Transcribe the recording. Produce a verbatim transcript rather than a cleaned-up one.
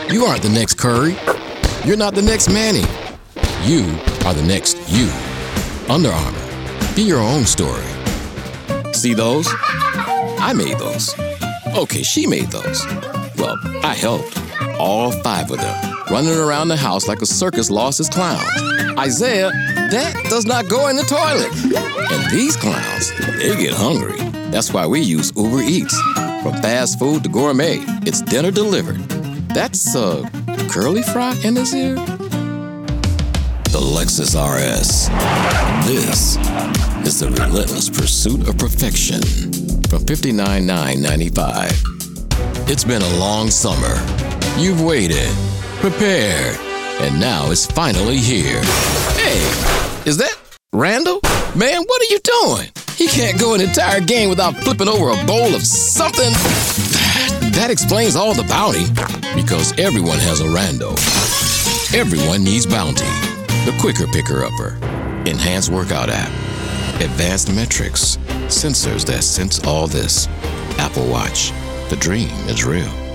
You aren't the next Curry. You're not the next Manny. You are the next you. Under Armour. Be your own story. See those? I made those. Okay, she made those. Well, I helped. All five of them, running around the house like a circus lost its clowns. Isaiah, that does not go in the toilet. And these clowns, they get hungry. That's why we use Uber Eats. From fast food to gourmet, it's dinner delivered. That's a curly fry in his ear? The Lexus R S. This is the relentless pursuit of perfection. From fifty-nine thousand nine hundred ninety-five dollars. It's been a long summer. You've waited, prepared, and now it's finally here. Hey, is that Randall? Man, what are you doing? He can't go an entire game without flipping over a bowl of something. That explains all the bounty. Because everyone has a Rando. Everyone needs Bounty. The quicker picker-upper. Enhanced workout app. Advanced metrics. Sensors that sense all this. Apple Watch. The dream is real.